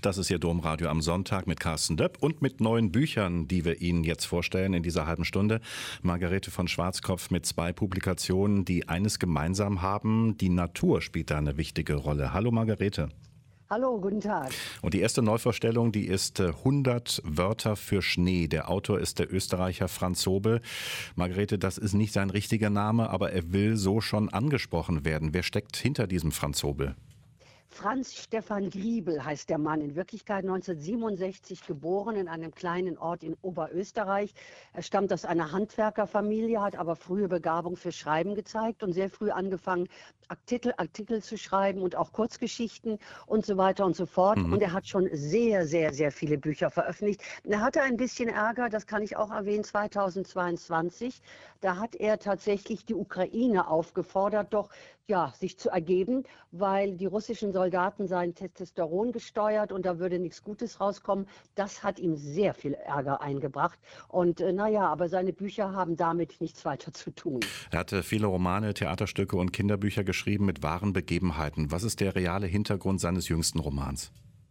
Das ist Ihr Domradio am Sonntag mit Carsten Döpp und mit neuen Büchern, die wir Ihnen jetzt vorstellen in dieser halben Stunde. Margarete von Schwarzkopf mit 2 Publikationen, die eines gemeinsam haben: die Natur spielt da eine wichtige Rolle. Hallo Margarete. Hallo, guten Tag. Und die erste Neuvorstellung, die ist 100 Wörter für Schnee. Der Autor ist der Österreicher Franz Sobel. Margarete, das ist nicht sein richtiger Name, aber er will so schon angesprochen werden. Wer steckt hinter diesem Franz Sobel? Franz Stefan Griebel heißt der Mann, in Wirklichkeit 1967 geboren in einem kleinen Ort in Oberösterreich. Er stammt aus einer Handwerkerfamilie, hat aber frühe Begabung für Schreiben gezeigt und sehr früh angefangen, Artikel zu schreiben und auch Kurzgeschichten und so weiter und so fort. Und er hat schon sehr, sehr, sehr viele Bücher veröffentlicht. Er hatte ein bisschen Ärger, das kann ich auch erwähnen, 2022. Da hat er tatsächlich die Ukraine aufgefordert, doch ja, sich zu ergeben, weil die russischen Soldaten seien Testosteron gesteuert und da würde nichts Gutes rauskommen. Das hat ihm sehr viel Ärger eingebracht. Und aber seine Bücher haben damit nichts weiter zu tun. Er hatte viele Romane, Theaterstücke und Kinderbücher geschrieben mit wahren Begebenheiten. Was ist der reale Hintergrund seines jüngsten Romans?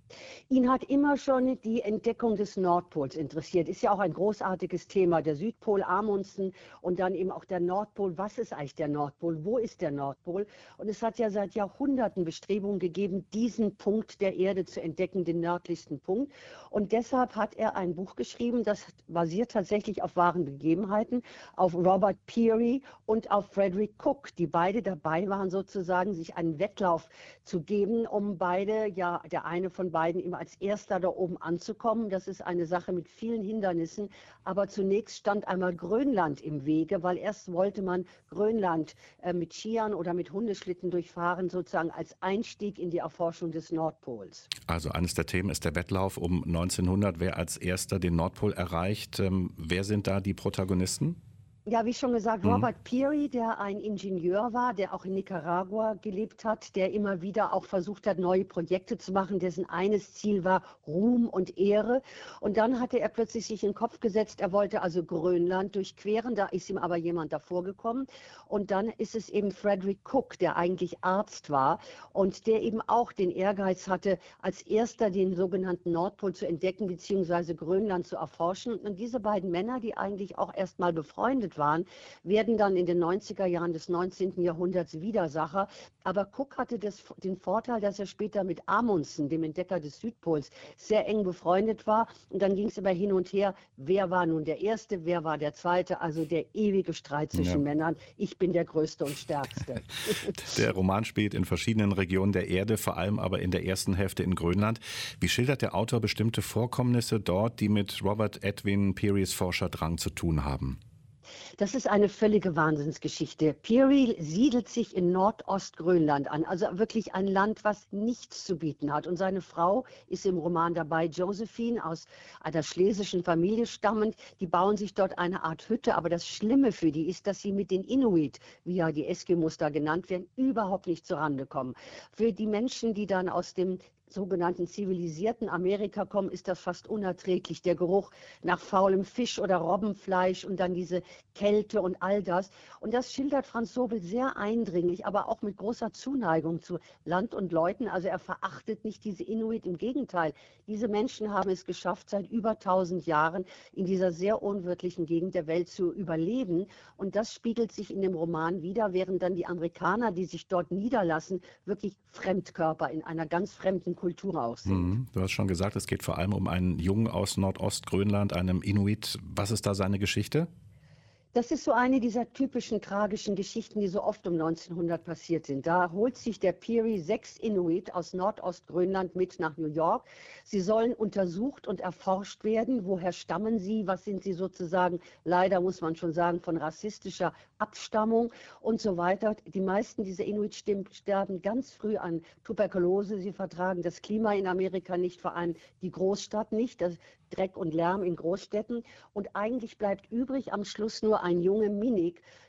Ihn hat immer schon die Entdeckung des Nordpols interessiert. Ist ja auch ein großartiges Thema. Der Südpol, Amundsen und dann eben auch der Nordpol. Was ist eigentlich der Nordpol? Wo ist der Nordpol? Und es hat ja seit Jahrhunderten Bestrebungen gegeben, diesen Punkt der Erde zu entdecken, den nördlichsten Punkt. Und deshalb hat er ein Buch geschrieben, das basiert tatsächlich auf wahren Begebenheiten, auf Robert Peary und auf Frederick Cook, die beide dabei waren, sozusagen sich einen Wettlauf zu geben, um beide, ja, der eine von beiden immer als erster da oben anzukommen. Das ist eine Sache mit vielen Hindernissen. Aber zunächst stand einmal Grönland im Wege, weil erst wollte man Grönland mit Skiern oder mit Hundeschlitten durchfahren, sozusagen als Einstieg in die Erforschung des Nordpols. Also eines der Themen ist der Wettlauf um 1900, wer als erster den Nordpol erreicht. Wer sind da die Protagonisten? Ja, wie schon gesagt, Robert Peary, der ein Ingenieur war, der auch in Nicaragua gelebt hat, der immer wieder auch versucht hat, neue Projekte zu machen, dessen eines Ziel war Ruhm und Ehre. Und dann hatte er plötzlich sich in den Kopf gesetzt, er wollte also Grönland durchqueren, da ist ihm aber jemand davor gekommen. Und dann ist es eben Frederick Cook, der eigentlich Arzt war und der eben auch den Ehrgeiz hatte, als erster den sogenannten Nordpol zu entdecken, beziehungsweise Grönland zu erforschen. Und diese beiden Männer, die eigentlich auch erstmal befreundet waren, werden dann in den 90er Jahren des 19. Jahrhunderts Widersacher. Aber Cook hatte den Vorteil, dass er später mit Amundsen, dem Entdecker des Südpols, sehr eng befreundet war. Und dann ging es immer hin und her, wer war nun der Erste, wer war der Zweite, also der ewige Streit zwischen Männern. Ich bin der Größte und Stärkste. Der Roman spielt in verschiedenen Regionen der Erde, vor allem aber in der ersten Hälfte in Grönland. Wie schildert der Autor bestimmte Vorkommnisse dort, die mit Robert Edwin Pearys Forscherdrang zu tun haben? Das ist eine völlige Wahnsinnsgeschichte. Peary siedelt sich in Nordostgrönland an, also wirklich ein Land, was nichts zu bieten hat. Und seine Frau ist im Roman dabei, Josephine, aus einer schlesischen Familie stammend. Die bauen sich dort eine Art Hütte, aber das Schlimme für die ist, dass sie mit den Inuit, wie ja die Eskimos da genannt werden, überhaupt nicht zurande kommen. Für die Menschen, die dann aus dem sogenannten zivilisierten Amerika kommen, ist das fast unerträglich. Der Geruch nach faulem Fisch oder Robbenfleisch und dann diese Kälte und all das. Und das schildert Franz Sobel sehr eindringlich, aber auch mit großer Zuneigung zu Land und Leuten. Also er verachtet nicht diese Inuit, im Gegenteil. Diese Menschen haben es geschafft, seit über 1000 Jahren in dieser sehr unwirtlichen Gegend der Welt zu überleben. Und das spiegelt sich in dem Roman wider, während dann die Amerikaner, die sich dort niederlassen, wirklich Fremdkörper in einer ganz fremden Kultur auch sind. Du hast schon gesagt, es geht vor allem um einen Jungen aus Nordostgrönland, einem Inuit. Was ist da seine Geschichte? Das ist so eine dieser typischen tragischen Geschichten, die so oft um 1900 passiert sind. Da holt sich der Peary 6 Inuit aus Nordostgrönland mit nach New York. Sie sollen untersucht und erforscht werden. Woher stammen sie? Was sind sie sozusagen? Leider muss man schon sagen, von rassistischer Abstammung und so weiter. Die meisten dieser Inuit sterben ganz früh an Tuberkulose. Sie vertragen das Klima in Amerika nicht, vor allem die Großstadt nicht. Das Dreck und Lärm in Großstädten. Und eigentlich bleibt übrig am Schluss nur ein Junge Minik,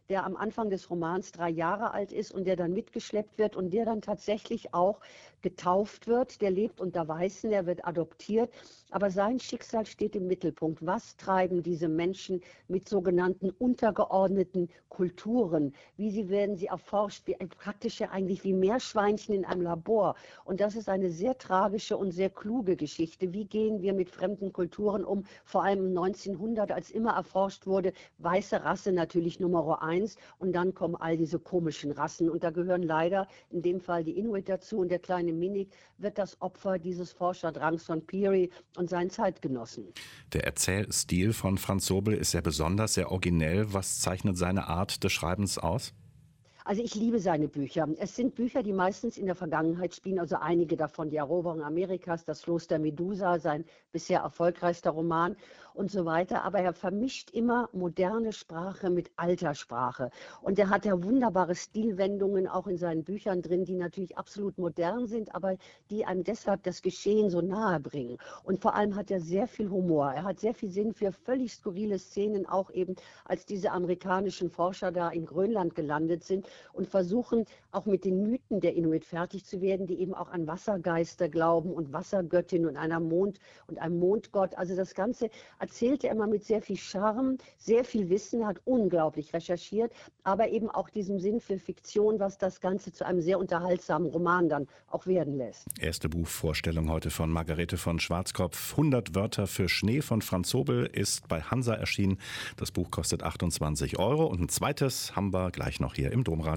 der am Anfang des Romans 3 Jahre alt ist und der dann mitgeschleppt wird und der dann tatsächlich auch getauft wird. Der lebt unter Weißen, der wird adoptiert, aber sein Schicksal steht im Mittelpunkt. Was treiben diese Menschen mit sogenannten untergeordneten Kulturen? Werden sie erforscht, praktisch ja eigentlich wie Meerschweinchen in einem Labor. Und das ist eine sehr tragische und sehr kluge Geschichte. Wie gehen wir mit fremden Kulturen um? Vor allem 1900, als immer erforscht wurde, weiße Rasse natürlich Nummer 1 und dann kommen all diese komischen Rassen. Und da gehören leider in dem Fall die Inuit dazu und der kleine Minik wird das Opfer dieses Forscherdrangs von Peary und seinen Zeitgenossen. Der Erzählstil von Franz Sobel ist sehr besonders, sehr originell. Was zeichnet seine Art des Schreibens aus? Also ich liebe seine Bücher. Es sind Bücher, die meistens in der Vergangenheit spielen, also einige davon, die Eroberung Amerikas, das Floß der Medusa, sein bisher erfolgreichster Roman und so weiter. Aber er vermischt immer moderne Sprache mit alter Sprache. Und er hat ja wunderbare Stilwendungen auch in seinen Büchern drin, die natürlich absolut modern sind, aber die einem deshalb das Geschehen so nahe bringen. Und vor allem hat er sehr viel Humor. Er hat sehr viel Sinn für völlig skurrile Szenen, auch eben als diese amerikanischen Forscher da in Grönland gelandet sind und versuchen auch mit den Mythen der Inuit fertig zu werden, die eben auch an Wassergeister glauben und Wassergöttin und einem Mondgott. Also das Ganze erzählt er immer mit sehr viel Charme, sehr viel Wissen, hat unglaublich recherchiert, aber eben auch diesem Sinn für Fiktion, was das Ganze zu einem sehr unterhaltsamen Roman dann auch werden lässt. Erste Buchvorstellung heute von Margarete von Schwarzkopf. 100 Wörter für Schnee von Franz Sobel ist bei Hansa erschienen. Das Buch kostet 28 € und ein zweites haben wir gleich noch hier im Domradio.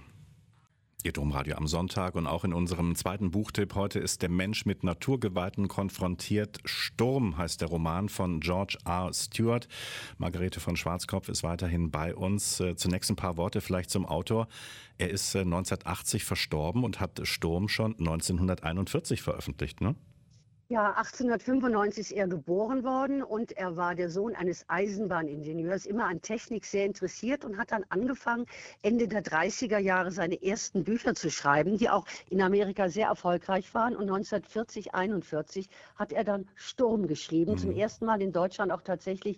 Ihr Domradio am Sonntag und auch in unserem zweiten Buchtipp heute ist der Mensch mit Naturgewalten konfrontiert. Sturm heißt der Roman von George R. Stewart. Margarete von Schwarzkopf ist weiterhin bei uns. Zunächst ein paar Worte vielleicht zum Autor. Er ist 1980 verstorben und hat Sturm schon 1941 veröffentlicht, ne? Ja, 1895 ist er geboren worden und er war der Sohn eines Eisenbahningenieurs, immer an Technik sehr interessiert und hat dann angefangen, Ende der 30er Jahre seine ersten Bücher zu schreiben, die auch in Amerika sehr erfolgreich waren. Und 1940, 41 hat er dann Sturm geschrieben, zum ersten Mal in Deutschland auch tatsächlich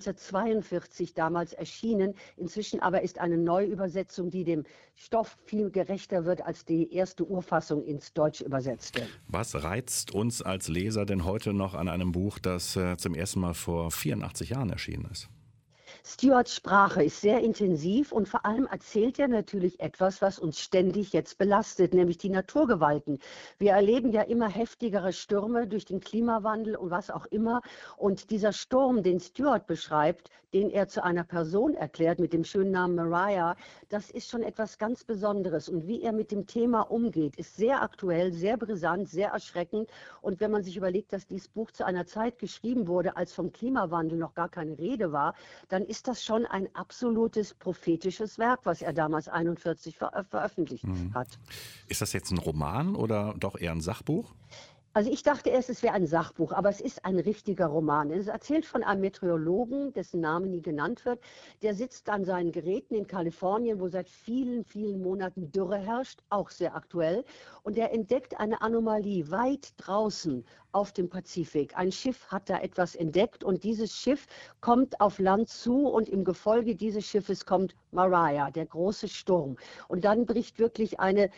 1942 damals erschienen. Inzwischen aber ist eine Neuübersetzung, die dem Stoff viel gerechter wird als die erste Urfassung ins Deutsche übersetzte. Was reizt uns als Leser denn heute noch an einem Buch, das zum ersten Mal vor 84 Jahren erschienen ist? Stewarts Sprache ist sehr intensiv und vor allem erzählt er natürlich etwas, was uns ständig jetzt belastet, nämlich die Naturgewalten. Wir erleben ja immer heftigere Stürme durch den Klimawandel und was auch immer. Und dieser Sturm, den Stewart beschreibt, den er zu einer Person erklärt mit dem schönen Namen Mariah, das ist schon etwas ganz Besonderes. Und wie er mit dem Thema umgeht, ist sehr aktuell, sehr brisant, sehr erschreckend. Und wenn man sich überlegt, dass dieses Buch zu einer Zeit geschrieben wurde, als vom Klimawandel noch gar keine Rede war, dann ist das schon ein absolutes prophetisches Werk, was er damals 1941 veröffentlicht hat. Ist das jetzt ein Roman oder doch eher ein Sachbuch? Also ich dachte erst, es wäre ein Sachbuch, aber es ist ein richtiger Roman. Es erzählt von einem Meteorologen, dessen Name nie genannt wird. Der sitzt an seinen Geräten in Kalifornien, wo seit vielen, vielen Monaten Dürre herrscht, auch sehr aktuell. Und er entdeckt eine Anomalie weit draußen auf dem Pazifik. Ein Schiff hat da etwas entdeckt und dieses Schiff kommt auf Land zu und im Gefolge dieses Schiffes kommt Mariah, der große Sturm. Und dann bricht wirklich eine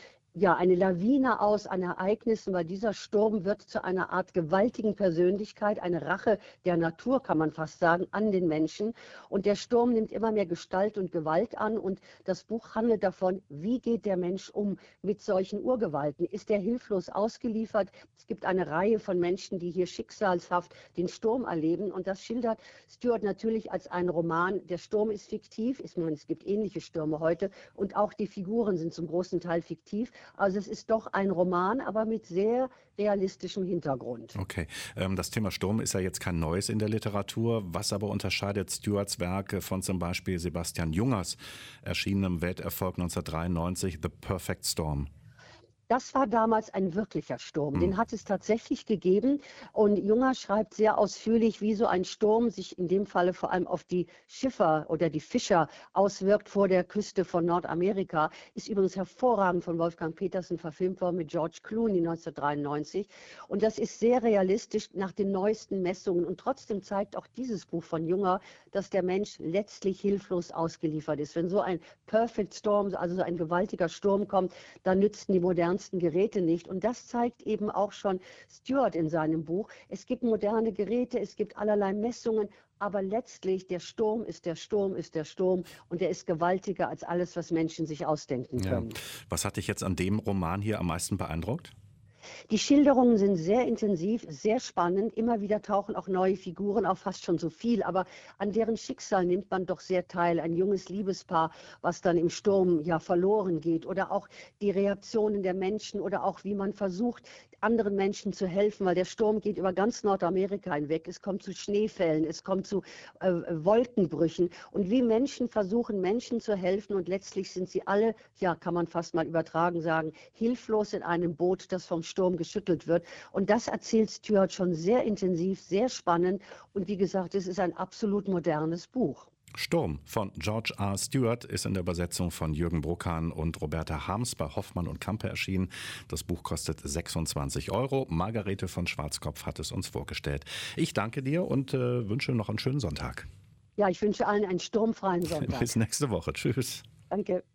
Lawine aus an Ereignissen, weil dieser Sturm wird zu einer Art gewaltigen Persönlichkeit, eine Rache der Natur, kann man fast sagen, an den Menschen. Und der Sturm nimmt immer mehr Gestalt und Gewalt an. Und das Buch handelt davon, wie geht der Mensch um mit solchen Urgewalten? Ist er hilflos ausgeliefert? Es gibt eine Reihe von Menschen, die hier schicksalshaft den Sturm erleben. Und das schildert Stewart natürlich als einen Roman. Der Sturm ist fiktiv. Ich meine, es gibt ähnliche Stürme heute. Und auch die Figuren sind zum großen Teil fiktiv. Also es ist doch ein Roman, aber mit sehr realistischem Hintergrund. Okay, das Thema Sturm ist ja jetzt kein Neues in der Literatur. Was aber unterscheidet Stewarts Werke von zum Beispiel Sebastian Jungers erschienenem Welterfolg 1993, The Perfect Storm? Das war damals ein wirklicher Sturm. Den hat es tatsächlich gegeben. Und Junger schreibt sehr ausführlich, wie so ein Sturm sich in dem Falle vor allem auf die Schiffer oder die Fischer auswirkt vor der Küste von Nordamerika. Ist übrigens hervorragend von Wolfgang Petersen verfilmt worden mit George Clooney 1993. Und das ist sehr realistisch nach den neuesten Messungen. Und trotzdem zeigt auch dieses Buch von Junger, dass der Mensch letztlich hilflos ausgeliefert ist. Wenn so ein Perfect Storm, also so ein gewaltiger Sturm kommt, dann nützen die modernsten Geräte nicht. Und das zeigt eben auch schon Stewart in seinem Buch. Es gibt moderne Geräte, es gibt allerlei Messungen, aber letztlich der Sturm ist der Sturm ist der Sturm und der ist gewaltiger als alles, was Menschen sich ausdenken können. Ja. Was hat dich jetzt an dem Roman hier am meisten beeindruckt? Die Schilderungen sind sehr intensiv, sehr spannend. Immer wieder tauchen auch neue Figuren auf, fast schon so viel. Aber an deren Schicksal nimmt man doch sehr teil. Ein junges Liebespaar, was dann im Sturm ja verloren geht. Oder auch die Reaktionen der Menschen oder auch wie man versucht, anderen Menschen zu helfen, weil der Sturm geht über ganz Nordamerika hinweg. Es kommt zu Schneefällen, es kommt zu Wolkenbrüchen. Und wie Menschen versuchen, Menschen zu helfen. Und letztlich sind sie alle, ja, kann man fast mal übertragen sagen, hilflos in einem Boot, das vom Sturm geschüttelt wird. Und das erzählt Stewart schon sehr intensiv, sehr spannend. Und wie gesagt, es ist ein absolut modernes Buch. Sturm von George R. Stewart ist in der Übersetzung von Jürgen Bruckhahn und Roberta Harms bei Hoffmann und Campe erschienen. Das Buch kostet 26 €. Margarete von Schwarzkopf hat es uns vorgestellt. Ich danke dir und wünsche noch einen schönen Sonntag. Ja, ich wünsche allen einen sturmfreien Sonntag. Bis nächste Woche. Tschüss. Danke.